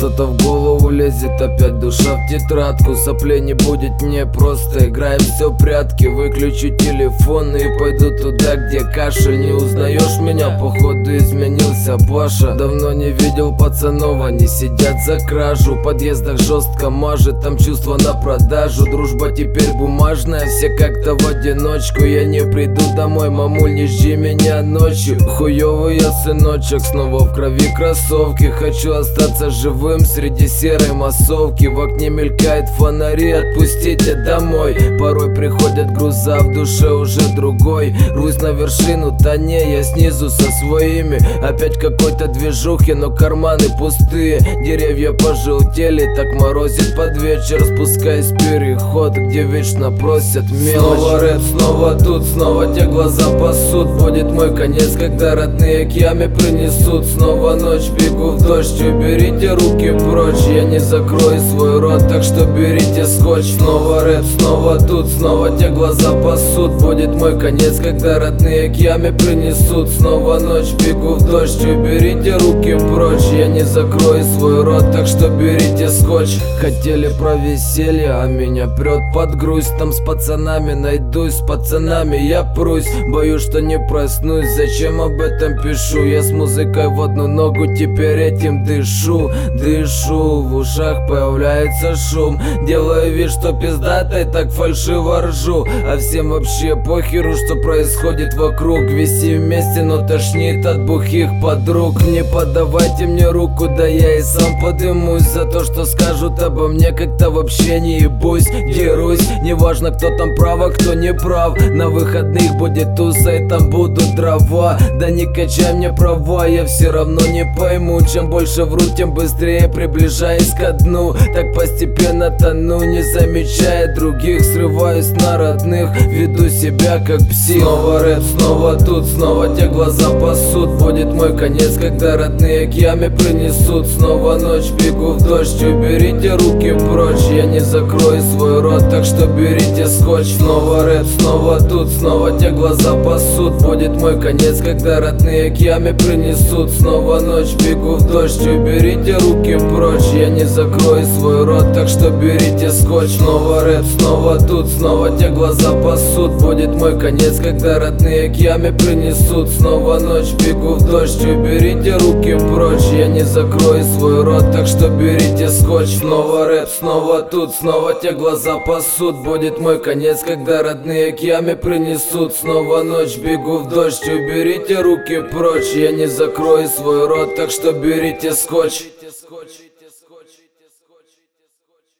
что-то в голову лезет, опять душа в тетрадку. Соплей не будет, мне просто играем все в прятки. Выключу телефон и пойду туда, где кашель. Не узнаешь меня, походу изменился Паша. Давно не видел пацанов, они сидят за кражу. В подъездах жестко мажет, там чувства на продажу. Дружба теперь бумажная, все как-то в одиночку. Я не приду домой, мамуль, не жди меня ночью. Хуёвый я сыночек, снова в крови кроссовки. Хочу остаться живым среди серой массовки. В окне мелькают фонари, отпустите домой. Порой приходят груза, в душе уже другой. Русь на вершину, да не, я снизу со своими. Опять какой-то движухи, но карманы пустые. Деревья пожелтели, так морозит под вечер. Спускаясь в переход, где вечно просят мелочь. Снова рэп, снова тут, снова те глаза пасут. Будет мой конец, когда родные к яме принесут. Снова ночь, бегу в дождь, уберите руки прочь. Я не закрою свой рот, так что берите скотч. Снова рэп, снова тут, снова те глаза пасут. Будет мой конец, когда родные к яме принесут. Снова ночь, бегу в дождь, уберите руки прочь. Я не закрою свой рот, так что берите скотч. Хотели про веселье, а меня прет под грусть. Там с пацанами найдусь, с пацанами я прусь. Боюсь, что не проснусь, зачем об этом пишу? Я с музыкой в одну ногу, теперь этим дышу. Дышу, в ушах появляется шум. Делаю вид, что пиздатой, так фальшиво ржу. А всем вообще похеру, что происходит вокруг. Висим вместе, но тошнит от бухих подруг. Не подавайте мне руку, да я и сам подымусь. За то, что скажут обо мне, как-то вообще не ебусь. Дерусь, неважно, кто там прав, а кто не прав. На выходных будет туса, и там будут дрова. Да не качай мне права, я все равно не пойму. Чем больше вру, тем быстрее приближаюсь ко дну. Так постепенно тону, не замечая других. Срываюсь на родных, веду себя как псих. Снова рэп, снова тут, снова те глаза пасут. Будет мой конец, когда родные к яме принесут. Снова ночь, бегу в дождь, уберите руки прочь. Я не закрою свой рот, так что берите скотч. Снова рэп, снова тут, снова те глаза пасут. Будет мой конец, когда родные к яме принесут. Снова ночь, бегу в дождь, уберите руки прочь. Я не закрою свой рот, так что берите скотч. Снова рэп, снова тут, снова те глаза пасут. Будет мой конец, когда родные к яме принесут. Снова ночь, бегу в дождь, уберите руки прочь. Я не закрою свой рот, так что берите скотч. Снова рэп, снова тут, снова те глаза пасут. Будет мой конец, когда родные к яме принесут. Снова ночь, бегу в дождь, уберите руки прочь. Я не закрою свой рот, так что берите скотч.